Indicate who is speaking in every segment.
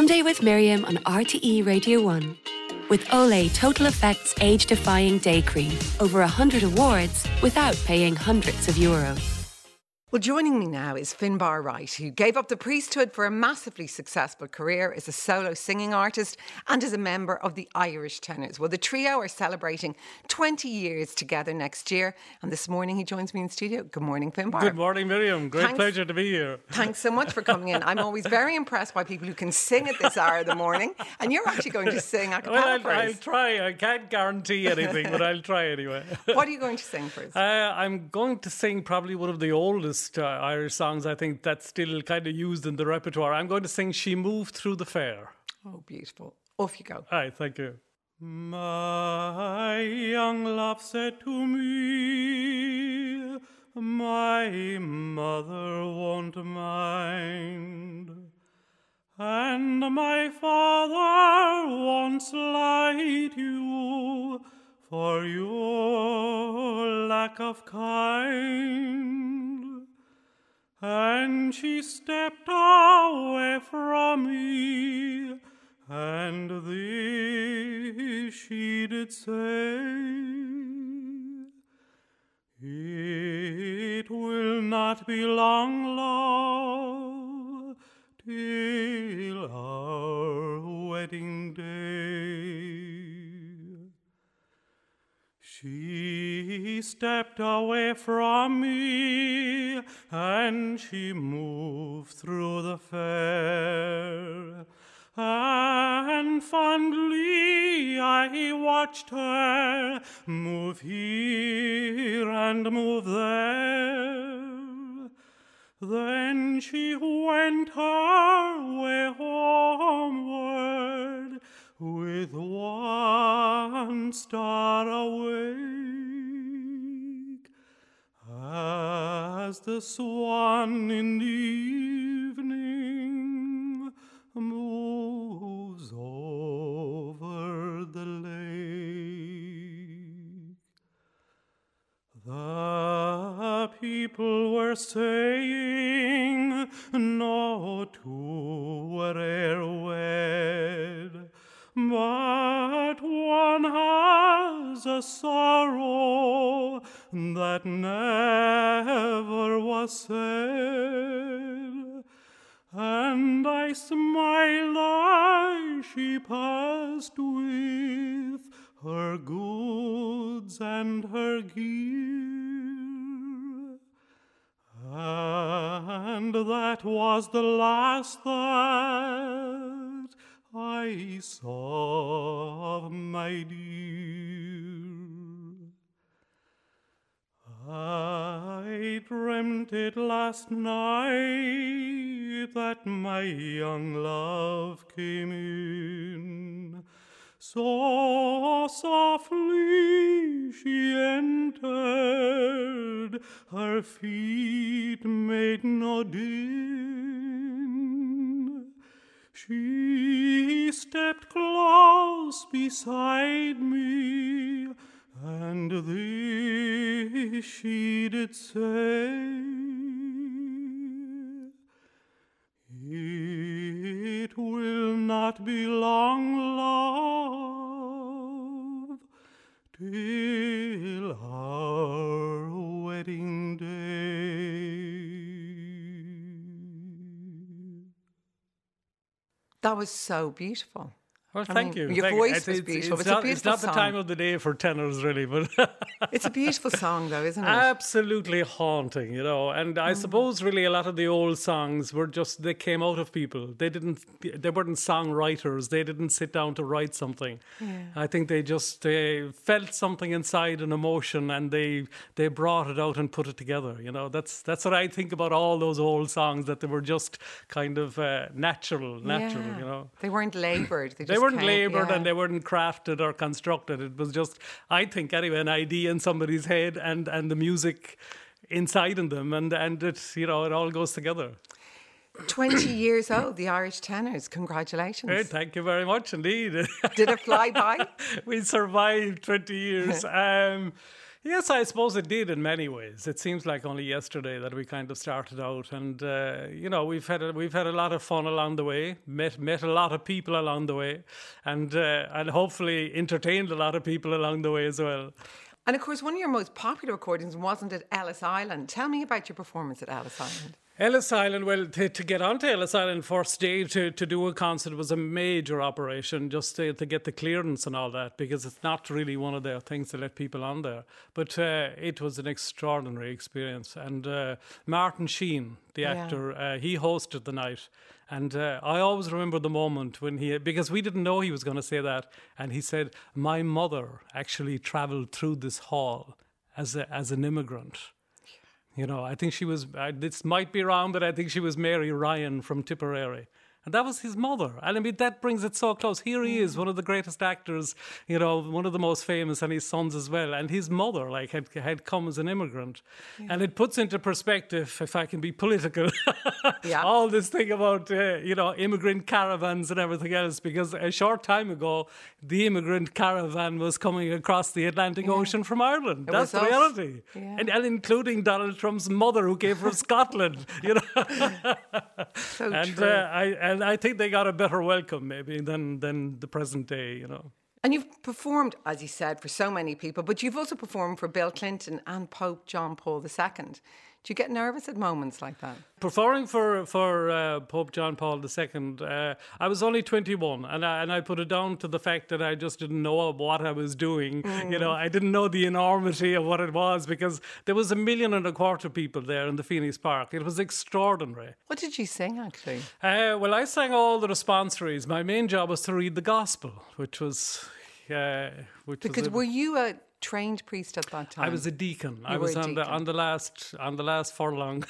Speaker 1: Sunday with Miriam on RTE Radio 1. With Olay Total Effects Age-Defying Day Cream. Over 100 awards without paying hundreds of euros.
Speaker 2: Well, joining me now is Finbar Wright, who gave up the priesthood for a massively successful career as a solo singing artist and as a member of the Irish Tenors. Well, the trio are celebrating 20 years together next year, and this morning he joins me in studio. Good morning, Finbar.
Speaker 3: Good morning, Miriam. Great pleasure to be here.
Speaker 2: Thanks so much for coming in. I'm always very impressed by people who can sing at this hour of the morning, and you're actually going to sing a cappella for us.
Speaker 3: I'll try. I can't guarantee anything, but I'll try anyway.
Speaker 2: What are you going to sing for us?
Speaker 3: I'm going to sing probably one of the oldest Irish songs. I think that's still kind of used in the repertoire. I'm going to sing She Moved Through the Fair.
Speaker 2: Oh, beautiful. Off you go.
Speaker 3: All right, thank you. My young love said to me, my mother won't mind, and my father won't slight you for your lack of kind. And she stepped away from me, and this she did say, it will not be long, love, till our wedding day. She stepped away from me, and she moved through the fair, and fondly I watched her move here and move there. Then she went her way homeward, with one star awake, as the swan in the evening moves over the lake. The people were saying, no two were e'er wed, but one has a sorrow that never was said. And I smiled as she passed with her goods and her gear, and that was the last that I saw of my dear. I dreamt it last night that my young love came in. So softly she entered, her feet made no din. She stepped close beside me, and this she did say, it will not be long, love, till our wedding day.
Speaker 2: That was so beautiful.
Speaker 3: Well, thank you.
Speaker 2: Your voice was beautiful. It's a beautiful
Speaker 3: It's not
Speaker 2: song.
Speaker 3: the time of the day for tenors, really, but
Speaker 2: it's a beautiful song, though, isn't it?
Speaker 3: Absolutely haunting, you know. And I suppose, really, a lot of the old songs were just they came out of people. They weren't songwriters. They didn't sit down to write something. Yeah. I think they felt something inside, an emotion, and they brought it out and put it together. You know, that's what I think about all those old songs. That they were just kind of natural. You know,
Speaker 2: they weren't laboured.
Speaker 3: They weren't laboured and they weren't crafted or constructed. It was just, I think anyway, an idea in somebody's head and the music inside in them, and it, you know, it all goes together.
Speaker 2: 20 years old, the Irish Tenors. Congratulations.
Speaker 3: Hey, thank you very much indeed.
Speaker 2: Did it fly by?
Speaker 3: We survived 20 years. Yes, I suppose it did in many ways. It seems like only yesterday that we kind of started out, and we've had a lot of fun along the way. Met a lot of people along the way, and hopefully entertained a lot of people along the way as well.
Speaker 2: And of course, one of your most popular recordings wasn't at Ellis Island. Tell me about your performance at Ellis Island.
Speaker 3: Ellis Island, well, to get onto Ellis Island first day to do a concert was a major operation, just to get the clearance and all that, because it's not really one of their things to let people on there. But it was an extraordinary experience. And Martin Sheen, the actor, he hosted the night. And I always remember the moment when because we didn't know he was going to say that, and he said, "My mother actually travelled through this hall as an immigrant." You know, I think she was, this might be wrong, but I think she was Mary Ryan from Tipperary. And that was his mother. And I mean, that brings it so close. Here he is, one of the greatest actors, you know, one of the most famous, and his sons as well. And his mother, had come as an immigrant. Yeah. And it puts into perspective, if I can be political, all this thing about, immigrant caravans and everything else. Because a short time ago, the immigrant caravan was coming across the Atlantic Ocean from Ireland. That's the reality. Yeah. And including Donald Trump's mother, who came from Scotland, you know.
Speaker 2: So true.
Speaker 3: And I think they got a better welcome, maybe, than the present day, you know.
Speaker 2: And you've performed, as you said, for so many people, but you've also performed for Bill Clinton and Pope John Paul II. Do you get nervous at moments like that?
Speaker 3: Performing for Pope John Paul II, I was only 21, and I put it down to the fact that I just didn't know what I was doing. You know, I didn't know the enormity of what it was, because there was 1.25 million people there in the Phoenix Park. It was extraordinary.
Speaker 2: What did you sing, actually?
Speaker 3: Well, I sang all the responsories. My main job was to read the gospel, which was...
Speaker 2: were you a trained priest at that time?
Speaker 3: I was a deacon. I was on the last furlong.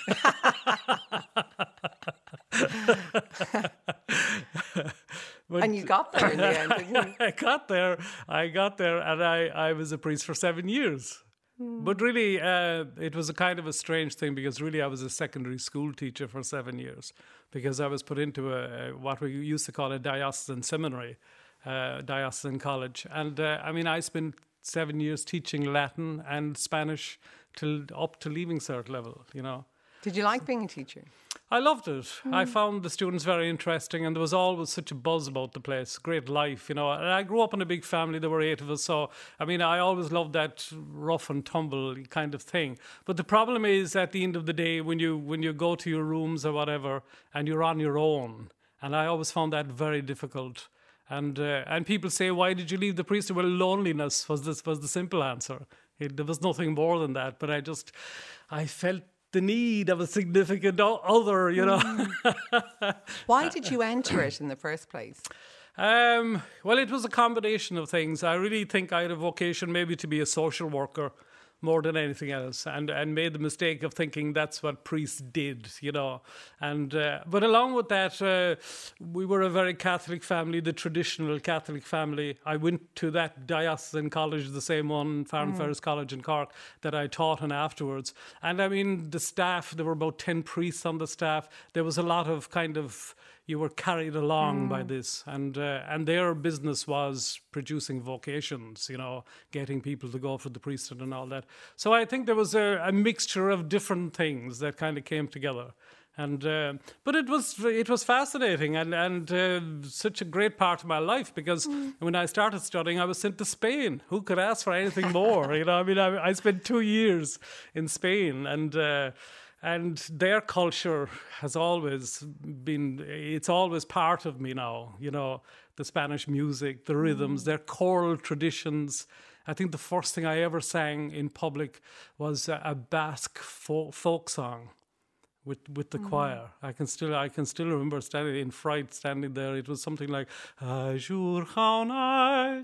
Speaker 2: And you got there in the end, didn't you?
Speaker 3: I got there, and I was a priest for 7 years. But really, it was a kind of a strange thing, because really I was a secondary school teacher for 7 years, because I was put into what we used to call a diocesan seminary, diocesan college. And I spent 7 years teaching Latin and Spanish up to Leaving Cert level, you know.
Speaker 2: Did you like being a teacher?
Speaker 3: I loved it. I found the students very interesting, and there was always such a buzz about the place. Great life, you know. And I grew up in a big family. There were 8 of us. So, I always loved that rough and tumble kind of thing. But the problem is, at the end of the day, when you go to your rooms or whatever, and you're on your own, and I always found that very difficult. And people say, why did you leave the priesthood? Well, loneliness was the simple answer. There was nothing more than that. But I felt the need of a significant other, you know.
Speaker 2: Why did you enter it in the first place?
Speaker 3: Well, it was a combination of things. I really think I had a vocation maybe to be a social worker more than anything else, and made the mistake of thinking that's what priests did, you know. And but along with that, we were a very Catholic family, the traditional Catholic family. I went to that diocesan college, the same one, Farren Ferris College in Cork, that I taught in afterwards. And the staff, there were about 10 priests on the staff. There was a lot of you were carried along by this, and their business was producing vocations, you know, getting people to go for the priesthood and all that. So I think there was a mixture of different things that kind of came together, and but it was fascinating and such a great part of my life, because when I started studying, I was sent to Spain. Who could ask for anything more? You know, I spent 2 years in Spain, and their culture has always been, it's always part of me now, you know, the Spanish music, the rhythms, their choral traditions. I think the first thing I ever sang in public was a Basque folk song with the choir. I can still remember standing in fright, standing there. It was something like Ajur chaunai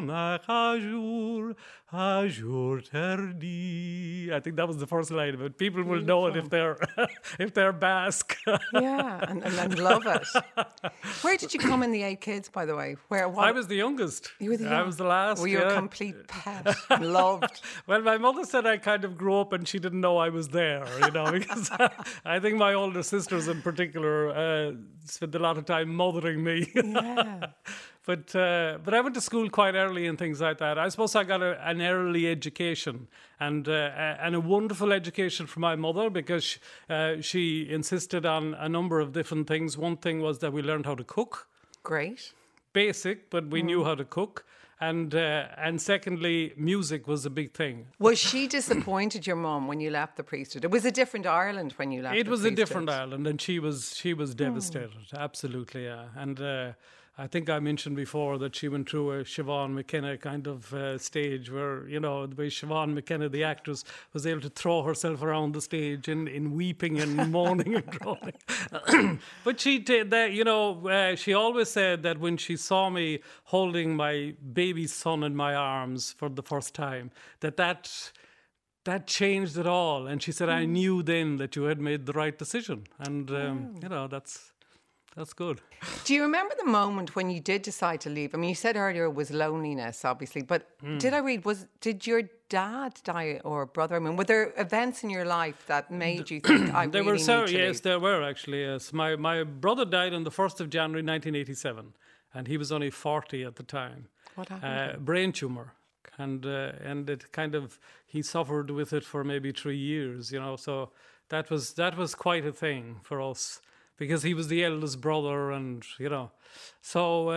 Speaker 3: ajur ajur terdi. I think that was the first line of it. People will know it if they're Basque.
Speaker 2: Yeah, and love it. Where did you come in the 8 kids, by the way?
Speaker 3: I was the youngest.
Speaker 2: You were the youngest?
Speaker 3: I was the last.
Speaker 2: Were you a complete pet? Loved.
Speaker 3: Well, my mother said I kind of grew up and she didn't know I was there, you know, because I think my older sisters in particular spent a lot of time mothering me.
Speaker 2: Yeah.
Speaker 3: But I went to school quite early and things like that. I suppose I got an early education and a wonderful education from my mother, because she insisted on a number of different things. One thing was that we learned how to cook.
Speaker 2: Great.
Speaker 3: Basic, but we knew how to cook. And secondly, music was a big thing.
Speaker 2: Was she disappointed, your mum, when you left the priesthood? It was a different Ireland when you left the priesthood.
Speaker 3: It was a different Ireland, and she was devastated. Absolutely, yeah. And I think I mentioned before that she went through a Siobhan McKenna kind of stage where, the way Siobhan McKenna, the actress, was able to throw herself around the stage in weeping and moaning and groaning. But she did that, she always said that when she saw me holding my baby son in my arms for the first time, that changed it all. And she said, I knew then that you had made the right decision. And, that's good.
Speaker 2: Do you remember the moment when you did decide to leave? I mean, you said earlier it was loneliness, obviously, but did I read, did your dad die or brother? I mean, were there events in your life that made you think, I really need to leave?
Speaker 3: Yes, there were actually, yes. My brother died on the 1st of January 1987, and he was only 40 at the time.
Speaker 2: What happened?
Speaker 3: Brain tumour. And it kind of, he suffered with it for maybe 3 years, so that was quite a thing for us. Because he was the eldest brother, and so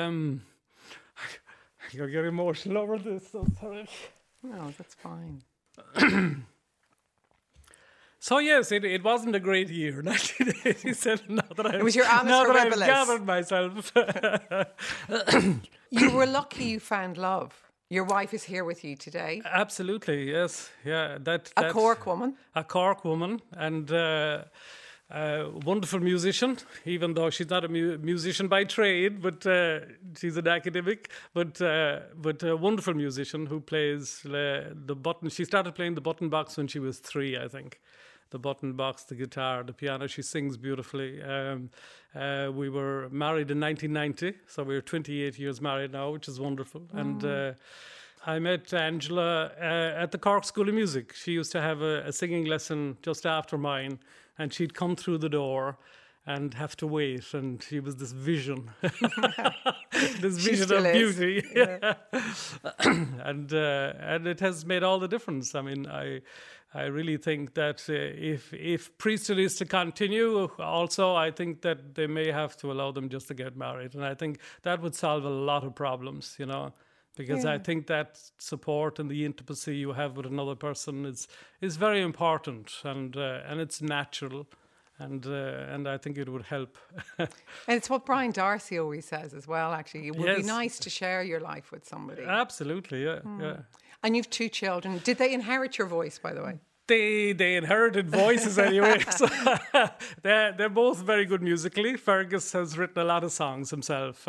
Speaker 3: I get emotional over this. So sorry.
Speaker 2: No, that's fine.
Speaker 3: So yes, it wasn't a great year, 1987.
Speaker 2: It was your annus horribilis.
Speaker 3: I've gathered myself.
Speaker 2: You were lucky you found love. Your wife is here with you today.
Speaker 3: Absolutely, yes, yeah.
Speaker 2: A Cork woman.
Speaker 3: A Cork woman, and. Wonderful musician, even though she's not a musician by trade, but she's an academic, but a wonderful musician who plays the button. She started playing the button box when she was 3, I think. The button box, the guitar, the piano. She sings beautifully. We were married in 1990, so we're 28 years married now, which is wonderful. And I met Angela at the Cork School of Music. She used to have a singing lesson just after mine, and she'd come through the door and have to wait, and she was this vision, this vision of beauty. Yeah. And it has made all the difference. I mean, I really think that if priesthood is to continue, also I think that they may have to allow them just to get married, and I think that would solve a lot of problems, Because I think that support and the intimacy you have with another person is very important, and it's natural, and I think it would help.
Speaker 2: And it's what Brian Darcy always says as well. Actually, it would be nice to share your life with somebody.
Speaker 3: Absolutely, yeah.
Speaker 2: And you've 2 children. Did they inherit your voice, by the way?
Speaker 3: They inherited voices anyway. So they're both very good musically. Fergus has written a lot of songs himself,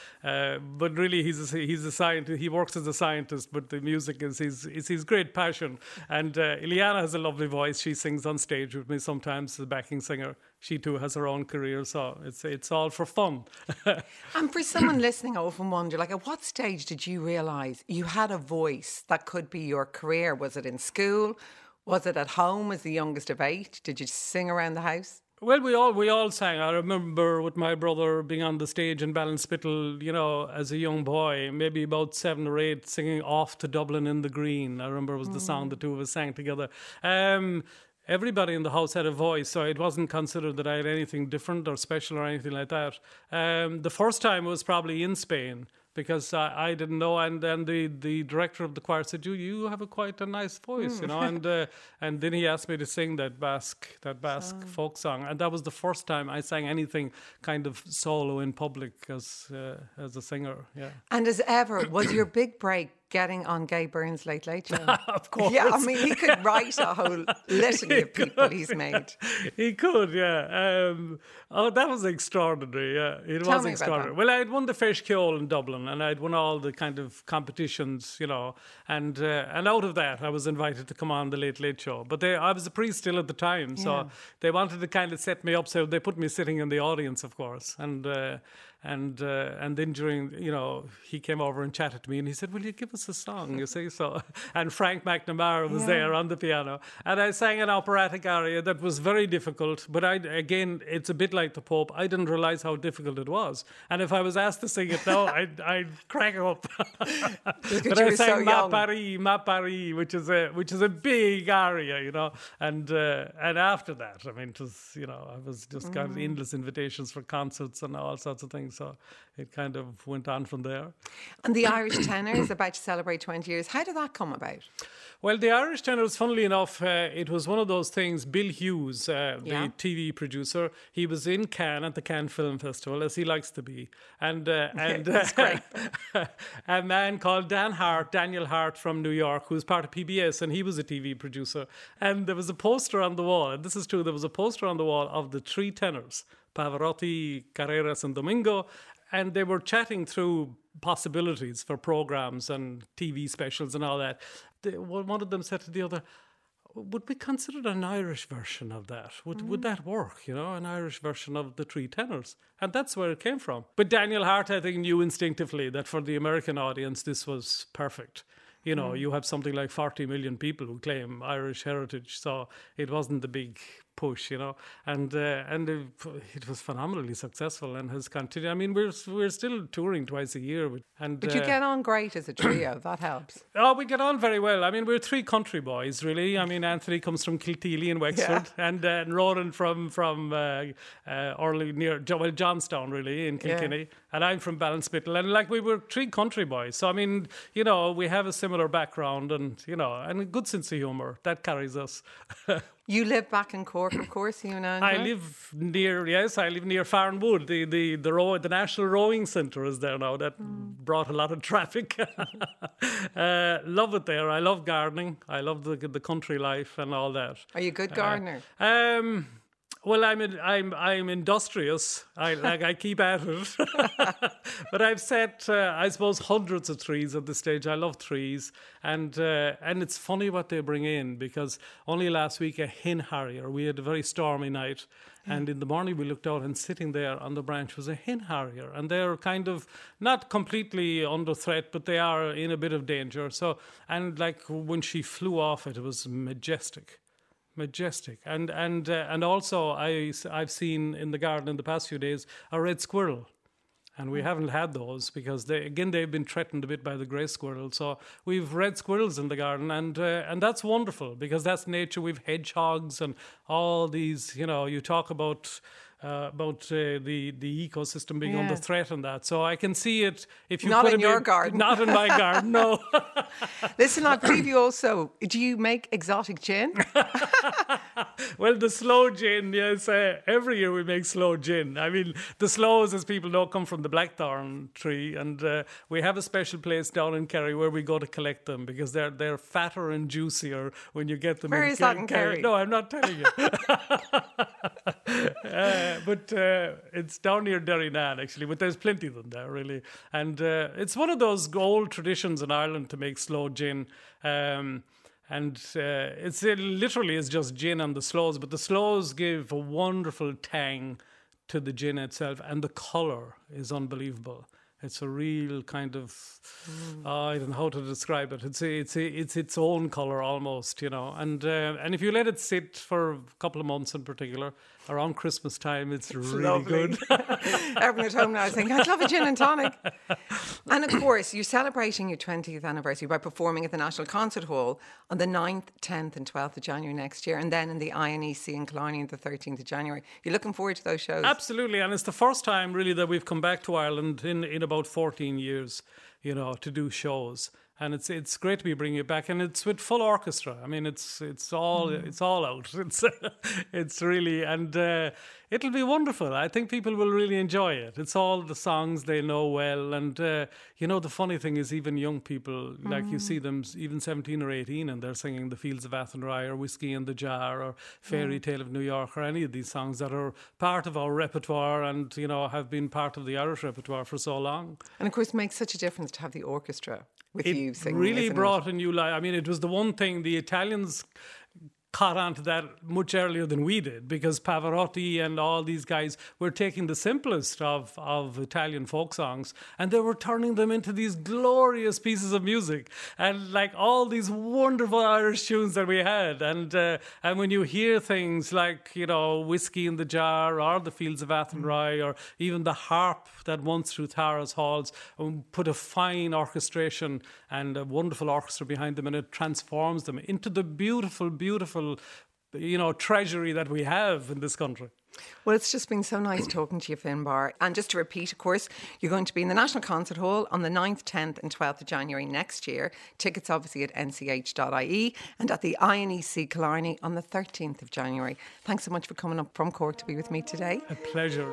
Speaker 3: but really he's a scientist. He works as a scientist, but the music is his great passion. And Ileana has a lovely voice. She sings on stage with me sometimes as a backing singer. She too has her own career, so it's all for fun.
Speaker 2: And for someone listening, I often wonder, at what stage did you realise you had a voice that could be your career? Was it in school? Was it at home as the youngest of 8? Did you sing around the house?
Speaker 3: Well, we all sang. I remember with my brother being on the stage in Ballinspittle, as a young boy, maybe about 7 or 8, singing Off to Dublin in the Green. I remember it was the song the two of us sang together. Everybody in the house had a voice, so it wasn't considered that I had anything different or special or anything like that. The first time was probably in Spain, because I didn't know, and then the director of the choir said, "You have quite a nice voice, and then he asked me to sing that Basque folk song, and that was the first time I sang anything kind of solo in public as a singer. Yeah.
Speaker 2: And as ever, was your big break getting on Gay Byrne's Late Late Show?
Speaker 3: Of course.
Speaker 2: Yeah, I mean, he could write a whole litany of people he's made.
Speaker 3: He could, yeah. That was extraordinary, yeah. It was extraordinary. Well, I had won the Feis Ceoil in Dublin, and I'd won all the kind of competitions, and out of that, I was invited to come on the Late Late Show. But I was a priest still at the time, so they wanted to kind of set me up, so they put me sitting in the audience, of course, and And then during, he came over and chatted to me and he said, will you give us a song, you see? So, and Frank McNamara was there on the piano. And I sang an operatic aria that was very difficult, but again, it's a bit like the Pope. I didn't realize how difficult it was. And if I was asked to sing it now, I'd crack up. But I sang Ma Paris, which is a big aria, and after that, I mean, it was, I was just got endless invitations for concerts and all sorts of things. So it kind of went on from there.
Speaker 2: And the Irish Tenor is about to celebrate 20 years. How did that come about?
Speaker 3: Well, the Irish Tenors, funnily enough, it was one of those things. Bill Hughes, the TV producer, he was in Cannes at the Cannes Film Festival, as he likes to be. And
Speaker 2: That's great.
Speaker 3: a man called Daniel Hart from New York, who's part of PBS, and he was a TV producer. And there was a poster on the wall, and this is true, there was a poster on the wall of the three tenors, Pavarotti, Carreras and Domingo, and they were chatting through possibilities for programs and TV specials and all that. One of them said to the other, would we consider an Irish version of that? Would that work, an Irish version of the three tenors? And that's where it came from. But Daniel Hart, I think, knew instinctively that for the American audience, this was perfect. You have something like 40 million people who claim Irish heritage, so it wasn't the big push, and it was phenomenally successful and has continued. I mean, we're still touring twice a year.
Speaker 2: But you get on great as a trio, that helps.
Speaker 3: Oh, we get on very well. I mean, we're three country boys, really. I mean, Anthony comes from Kilteely in Wexford, and Ronan from Orly near Johnstown, really, in Kilkenny, and I'm from Ballinspittle, and we were three country boys. So I mean, we have a similar background, and and a good sense of humour that carries us.
Speaker 2: You live back in Cork, of course, you and Angela?
Speaker 3: I live near Farnwood. The National Rowing Centre is there now. That brought a lot of traffic. Love it there. I love gardening. I love the country life and all that.
Speaker 2: Are you a good gardener?
Speaker 3: Well, I'm industrious. I keep at it. But I've set, I suppose, hundreds of trees at this stage. I love trees, and it's funny what they bring in, because only last week a hen harrier. We had a very stormy night, and in the morning we looked out, and sitting there on the branch was a hen harrier, and they're kind of not completely under threat, but they are in a bit of danger. So, and when she flew off it was majestic. And also I've seen in the garden in the past few days a red squirrel, and we haven't had those because they've been threatened a bit by the grey squirrel. So we've red squirrels in the garden, and that's wonderful, because that's nature. We've hedgehogs and all these. You talk about the ecosystem being under threat and that. So I can see it. If you
Speaker 2: not
Speaker 3: put
Speaker 2: in your garden,
Speaker 3: not in my garden, no.
Speaker 2: Listen, I'll preview also. Do you make exotic gin?
Speaker 3: Well, the sloe gin, yes. Every year we make sloe gin. I mean, the sloes, as people know, come from the blackthorn tree, and we have a special place down in Kerry where we go to collect them, because they're fatter and juicier when you get them.
Speaker 2: Where is that in Kerry?
Speaker 3: No, I'm not telling you. But it's down near Derrynane, actually, but there's plenty of them there, really. And it's one of those old traditions in Ireland to make sloe gin. It literally is just gin and the sloes, but the sloes give a wonderful tang to the gin itself, and the colour is unbelievable. It's a real kind of, I don't know how to describe it. It's its own colour almost, And if you let it sit for a couple of months in particular, around Christmas time, it's really
Speaker 2: lovely.
Speaker 3: good.
Speaker 2: Everyone at home now is thinking, I'd love a gin and tonic. And of course, you're celebrating your 20th anniversary by performing at the National Concert Hall on the 9th, 10th and 12th of January next year, and then in the INEC in Killarney on the 13th of January. You're looking forward to those shows?
Speaker 3: Absolutely, and it's the first time really that we've come back to Ireland in about 14 years, to do shows. And it's great to be bringing it back, and it's with full orchestra. I mean, it's all out. It's really, and it'll be wonderful. I think people will really enjoy it. It's all the songs they know well, and the funny thing is, even young people, like you see them, even 17 or 18, and they're singing "The Fields of Athenry" or "Whiskey in the Jar" or "Fairy Tale of New York" or any of these songs that are part of our repertoire and have been part of the Irish repertoire for so long.
Speaker 2: And of course, it makes such a difference to have the orchestra with you singing.
Speaker 3: It really brought a new life. I mean, it was the one thing the Italians caught on to that much earlier than we did, because Pavarotti and all these guys were taking the simplest of Italian folk songs and they were turning them into these glorious pieces of music, and like all these wonderful Irish tunes that we had. And when you hear things like, you know, Whiskey in the Jar or the Fields of Athenry or even the harp that once through Tara's halls, put a fine orchestration and a wonderful orchestra behind them, and it transforms them into the beautiful, beautiful, you know, treasury that we have in this country.
Speaker 2: Well, it's just been so nice talking to you, Finbar. And just to repeat, of course, you're going to be in the National Concert Hall on the 9th, 10th and 12th of January next year. Tickets obviously at nch.ie, and at the INEC Killarney on the 13th of January. Thanks so much for coming up from Cork to be with me today.
Speaker 3: A pleasure.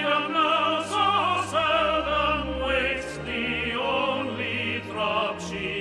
Speaker 4: She